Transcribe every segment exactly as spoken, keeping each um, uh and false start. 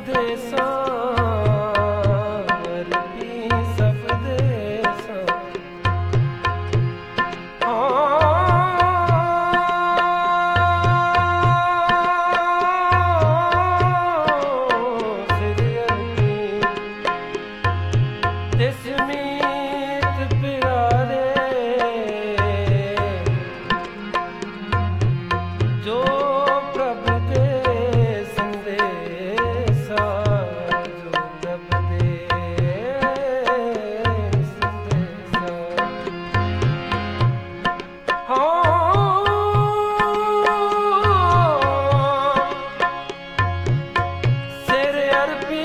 ਦੇਸਾਂ ਅਰਪੀ ਸਭ ਦੇਸਾਂ। ਸਿਰ ਅਰਪੀ ਤਿਸ ਮੀਤ ਪਿਆਰੇ ਜੋ ਪ੍ਰਭ ਦੇ ਸੰਦੇਸਾ, ਜੋ ਪ੍ਰਭ ਦੇ ਸੰਦੇਸਾ। ਹਾਂ ਸਿਰ ਅਰਪੀ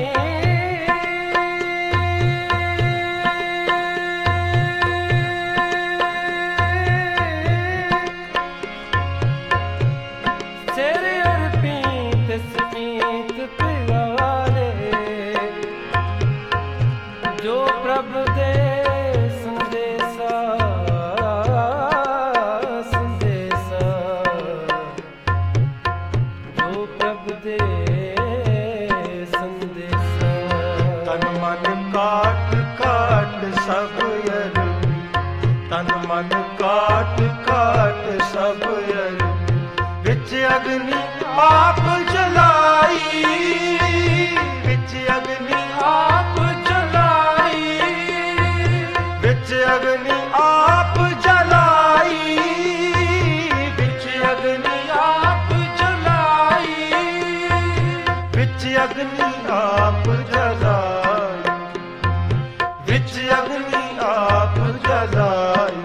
ਸਿਰ ਅਰਪੀ ਤਿਸ ਮੀਤ ਪਿਆਰੇ ਜੋ ਪ੍ਰਭ ਦੇ ਸੰਦੇਸਾ, ਸੰਦੇਸਾ ਜੋ ਪ੍ਰਭ ਦੇ ਸੰਦੇਸਾ। ਤਨ ਮਨ ਕਾਟ ਕਾਟ ਸਭ ਅਰਪੀ, ਤਨ ਮਨ ਕਾਟ ਕਾਟ ਸਭ ਅਰਪੀ। ਵਿੱਚ ਅਗਨੀ ਆਪ ਜਲਾਈ, ਵਿੱਚ ਅਗਨੀ ਆਪ ਜਲਾਈ, ਵਿੱਚ ਅਗਨੀ ਆਪ ਜਲਾਈ, ਵਿੱਚ ਅਗਨੀ ਆਪ ਜਲਾਈ, ਵਿੱਚ ਅਗਨੀ ਆਪ ਜਲਾਈ, ਵਿੱਚ ਅਗਨੀ ਆਪ ਜਲਾਈ।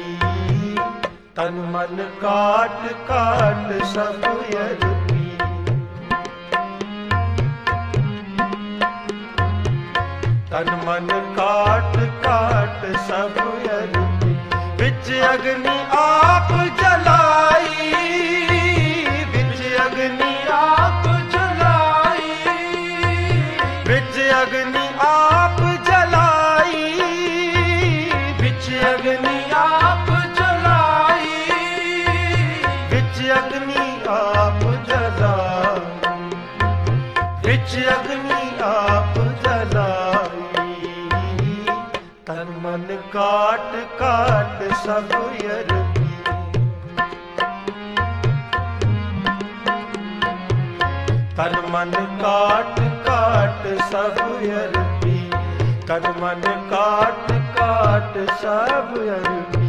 ਤਨ ਮਨ ਕਾਟ ਕਾਟ ਸਭ ਅਰਪੀ, ਤਨ ਮਨ ਕਾਟ ਕਾਟ ਸਭ ਅਰਪੀ। ਵਿੱਚ ਅਗਨੀ ਆਪ ਜਲਾਈ, ਵਿੱਚ ਅਗਨੀ ਆਪ ਜਲਾਈ, ਵਿੱਚ ਅਗਨੀ ਆਪ ਜਲਾਈ, ਵਿੱਚ ਅਗਨੀ ਆਪ ਜਲਾਈ, ਵਿੱਚ ਅਗਨੀ ਆਪ ਜਲਾਈ, ਵਿੱਚ ਅਗਨੀ ਆਪ ਜਲਾਈ। ਤਨ ਮਨ ਕਾਟ ਕਾਟ ਸਭ ਅਰਪੀ, ਤਨ ਮਨ ਕਾਟ ਕਾਟ ਸਭ ਅਰਪੀ, ਤਨ ਮਨ ਕਾਟ ਕਾਟ ਸਭ ਅਰਪੀ।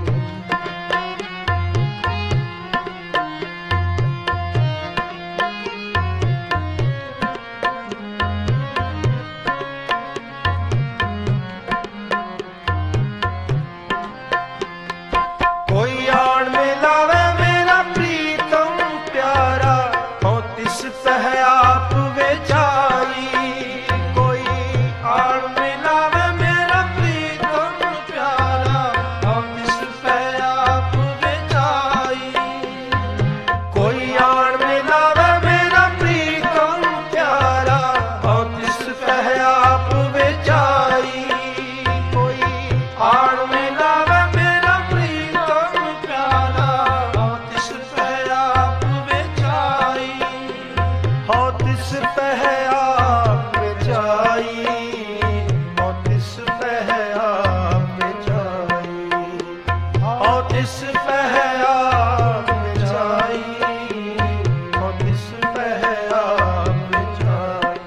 ਕੋਈ ਆਣ ਮਿਲਾਵੇ ਮੇਰਾ ਪ੍ਰੀਤਮ ਪਿਆਰਾ, ਹਉ ਤਿਸ ਪਹਿ ਆਪ ਵਿਚਾਈ। ਕੋਈ ਆਣ ਮਿਲਾਵੇ ਮੇਰਾ ਪ੍ਰੀਤਮ ਪਿਆਰਾ, ਹਉ ਤਿਸ ਪਹਿ ਆਪ ਵਿਚਾਈ। ਕੋਈ ਆਣ ਮਿਲਾਵੇ ਮੇਰਾ ਪ੍ਰੀਤਮ ਪਿਆਰਾ, ਹਉ ਤਿਸ ਪਹਿ ਆਪ ਵਿਚਾਈ। ਕੋਈ ਆਣ ਮਿਲਾਵੇ ਮੇਰਾ ਪ੍ਰੀਤਮ ਪਿਆਰਾ, ਹਉ ਤਿਸ ਪਹਿ ਆਪ ਵਿਚਾਈ, ਹਉ ਤਿਸ ਪਹਿ ਆਪ ਵਿਚਾਈ, ਹਉ ਤਿਸ ਪਹਿ ਆਪ ਵਿਚਾਈ, ਹਉ ਤਿਸ ਪਹਿ ਆਪ ਵਿਚਾਈ, ਹਉ ਤਿਸ ਪਹਿ ਆਪ ਵਿਚਾਈ।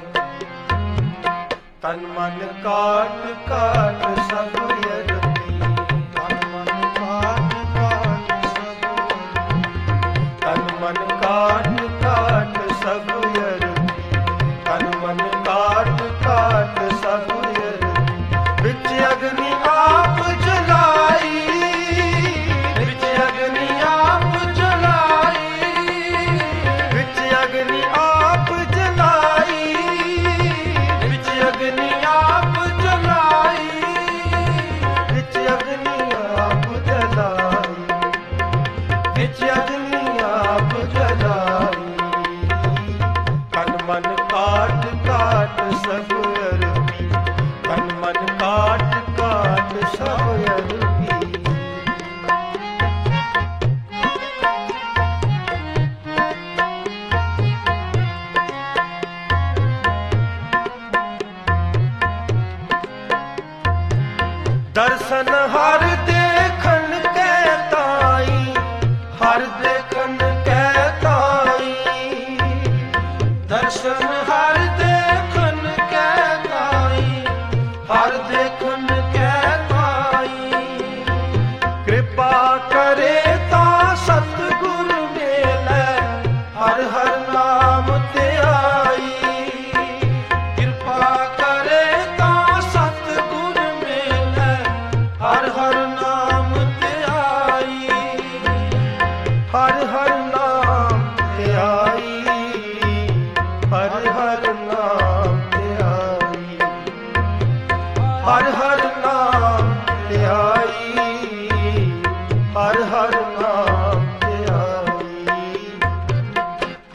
ਤਨ ਮਨ ਕਾਟ ਕਾਟ ਸਭ ਅਰਪੀ, ਤਨ ਮਨ ਕਾਟ ਕਾਟ ਸਭ ਅਰਪੀ, ਤਨ ਮਨ ਕਾਟ ਕਾਟ ਸਭ ਅਰਪੀ, ਤਨ ਮਨ ਕਾਟ ਕਾਟ ਸਭ ਅਰਪੀ। ਵਿੱਚ ਅਗਨੀ ਆਪ ਜਲਾਈ, ਵਿੱਚ ਅਗਨੀ ਆਪ ਜਲਾਈ, ਵਿੱਚ ਅਗਨੀ ਆਪ ਜਲਾਈ, ਵਿੱਚ ਅਗਨੀ ਆਪ ਜਲਾਈ,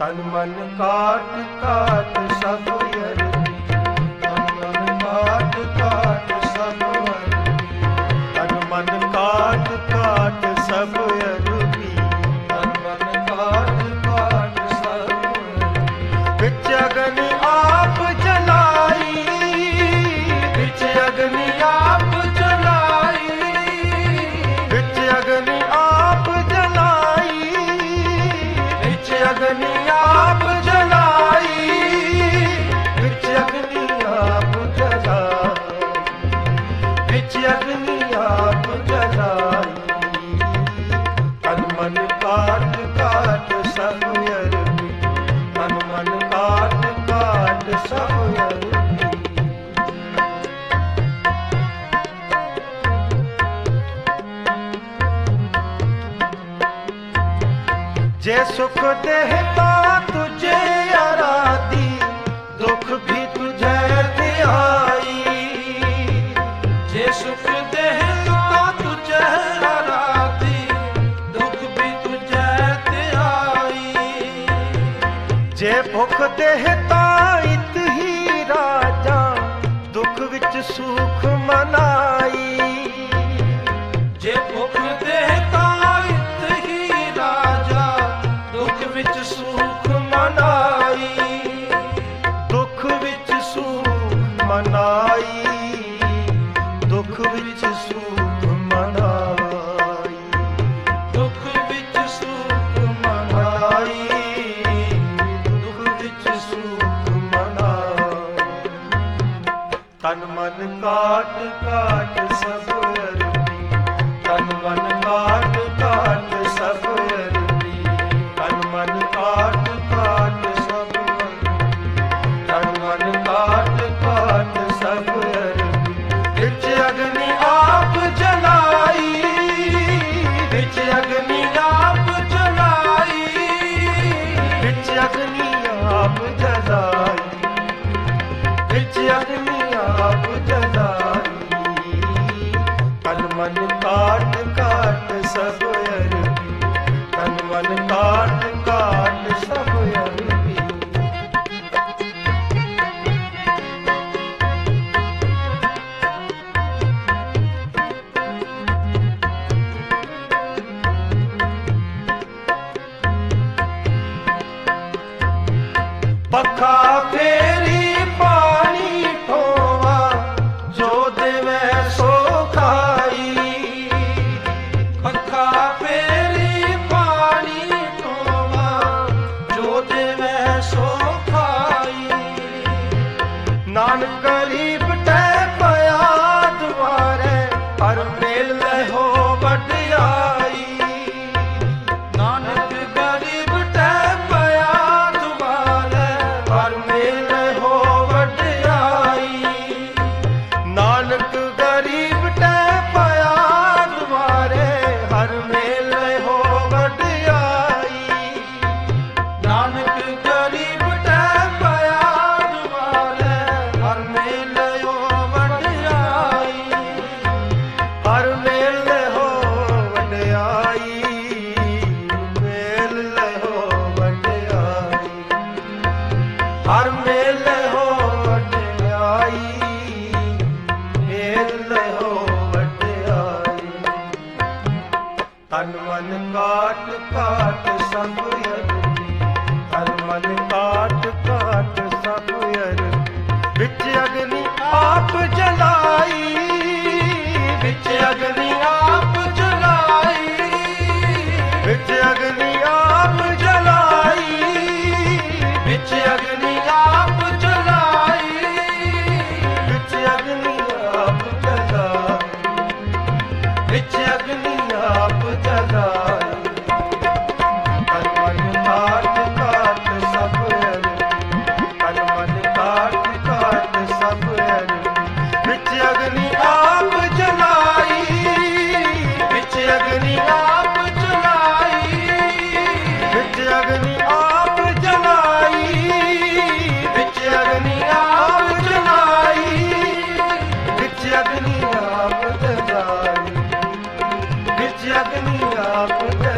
ਤਨ ਮਨ ਕਾਟ ਕਾਟ ਸਭ ਅਰਪੀ, ਤਨ ਮਨ ਕਾਟ ਕਾਟ ਸਭ ਅਰਪੀ, ਤਨ ਮਨ ਕਾਟ ਕਾਟ ਸਭ ਅਰਪੀ, ਤਨ ਮਨ ਕਾਟ ਕਾਟ ਸਭ ਅਰਪੀ। ਵਿੱਚ ਅਗਨ ਆਪ ਜਲਾਈ, ਵਿੱਚ ਅਗਨ ਆਪ ਜਲਾਈ, ਵਿੱਚ ਅਗਨ ਆਪ ਜਲਾਈ, ਵਿੱਚ ਅਗਨ ਆਪ ਜਲਾਈ, ਵਿੱਚ ਅਗਨ ਆਪ ਜਲਾਈ, ਵਿੱਚ ਅਗਨ ਆਪ ਜਲਾਈ। ਤਨ ਮਨ ਕਾਟ ਕਾਟ ਸਭ ਅਰਪੀ, ਤਨ ਮਨ ਕਾਟ ਕਾਟ ਸਭ ਅਰਪੀ। ਜੇ ਸੁਖ ਦੇਹਤਾ ਤੁਝੇ ਆਰਾਧੀ, ਦੁਖ ਵੀ ਤੁਝੇ ਧਿਆਈ। ਜੇ ਸੁਖ ਦੇਹਤਾ ਤੁਝੇ ਆਰਾਧੀ, ਦੁਖ ਵੀ ਤੁਝੇ ਧਿਆਈ। ਜੇ ਭੁਖ ਦੇਹਤਾ ਇਤ ਹੀ ਰਾਜਾ, ਦੁਖ ਵਿੱਚ ਸੁਖ ਮਨਾਈ। ਜੇ ਭੁਖ ਦੇਹਤਾ ਇਤ ਹੀ ਰਾਜਾ, ਦੁਖ ਵਿੱਚ ਸੁਖ ਮਨਾਈ। ਦੁੱਖ ਵਿੱਚ ਸੁਖ ਮਨਾਈ, ਦੁੱਖ ਵਿੱਚ ਸੁਖ ਮਨਾਈ, ਦੁੱਖ ਵਿੱਚ ਸੁਖ ਮਨਾਈ, ਦੁੱਖ ਵਿੱਚ ਸੁਖ ਮਨਾਈ। ਤਨ ਮਨ ਕਾਟ ਕਾਟ ਸਭ ਅਰਪੀ, ਤਨ ਮਨ ਕਾਟ ਕਾਟ ਸਭ ਅਰਪੀ, ਤਨ ਮਨ ਕਾਟ ਕਾਟ ਸਭ ਅਰਪੀ, ਤਨ ਮਨ ਕਾਟ ਕਾਟ ਸਭ ਅਰਪੀ। ਵਿੱਚ ਅਗਨੀ ਆਪ ਜਲਾਈ, ਵਿੱਚ ਅਗਨੀ ਆਪ ਜਲਾਈ, ਵਿੱਚ ਅਗਨੀ ਆਪ ਜਲਾਈ, ਵਿੱਚ ਅਗਨੀ ਆਪ ਜਲਾਈ। ਤਨ ਮਨ ਕਾਟ ਕਾਟ ਸਭ ਅਰਪੀ, ਤਨ ਮਨ ਕਾਟ ਕਾਟ ਸਭ ਅਰਪੀ। ਪੱਖਾ ਫੇਰੀ ਪਾਣੀ ਠੋਵਾ, ਜੋ ਦੇਵੇ ਸੋ ਖਾਈ। ਪੱਖਾ ਫੇਰੀ ਪਾਣੀ ਢੋਵਾ, ਜੋ ਦੇਵੇ ਸੋ ਖਾਈ। ਨਾਨਕ ਗਰੀਬ ਟੈ ਪਿਆ ਦੁਆਰੇ, ਹਰ ਮੇਲ ਲਹੋ ਵਡਿਆਈ। ਨਾਨਕ ਗਰੀਬ ਟਹਿ ਪਿਆ ਦੁਆਰੇ, ਹਰ ਮੇਲ ਹੋ ਵਡਿਆਈ। ਨਾਨਕ ਗਰੀਬ ਟੈ ਪਿਆ ਦੁਆਰੇ, ਹਰ ਮੇਲ ਹੋ ਵਡਿਆਈ। ਨਾਨਕ ਗਰੀਬ ਟਹਿ ਪਿਆ ਦੁਆਰੇ, ਹਰ ਮੇਲ ਹੋ ਵਡਿਆਈ। ਹਰ ਮੇਲ ਹੋ ਵਡਿਆਈ, ਮੇਲ ਹੋ ਵਡਿਆਈ, ਹਰ ਮੇਲ ਹੋ ਵਡਿਆਈ, ਮੇਲ ਹੋ ਵਡਿਆਈ। ਤਨ ਮਨ ਕਾਟ ਕਾਟ ਸਭ ਅਰਪੀ, ਤਨ ਮਨ ਕਾਟ ਕਾਟ ਸਭ ਅਰਪੀ। ਵਿੱਚ ਅਗਨੀ ਆਪ ਜਲਾਈ, ਵਿੱਚ ਅਗਨੀ ਆਪ ਜਲਾਈ, ਵਿੱਚ ਅਗਨੀ ਆਪ ਜਲਾਈ, ਵਿੱਚ ਅਗਨੀ ਆਪ ਜਲਾਈ, ਵਿੱਚ ਅਗਨੀ ਆਪ ਜਲਾਈ, ਵਿੱਚ ਅਗਨੀ ਆਪ ਜਲਾਈ। ਤਨ ਮਨ ਕਾਟ ਕਾਟ ਸਭ ਅਰਪੀ, ਤਨ ਮਨ ਕਾਟ ਕਾਟ ਸਭ ਅਰਪੀ। ਵਿੱਚ ਅਗਨੀ ਆਪ ਜਲਾਈ, ਵਿੱਚ ਅਗਨੀ ਆਪ ਜਲਾਈ, ਵਿੱਚ ਅਗਨੀ ਆਪ ਜਲਾਈ, ਵਿੱਚ ਅਗਨੀ ਆਪ ਜਲਾਈ, ਵਿੱਚ ਅਗਨੀ ਆਪ ਜਲਾਈ, ਵਿੱਚ ਅਗਨੀ ਆਪ ਜਲਾਈ।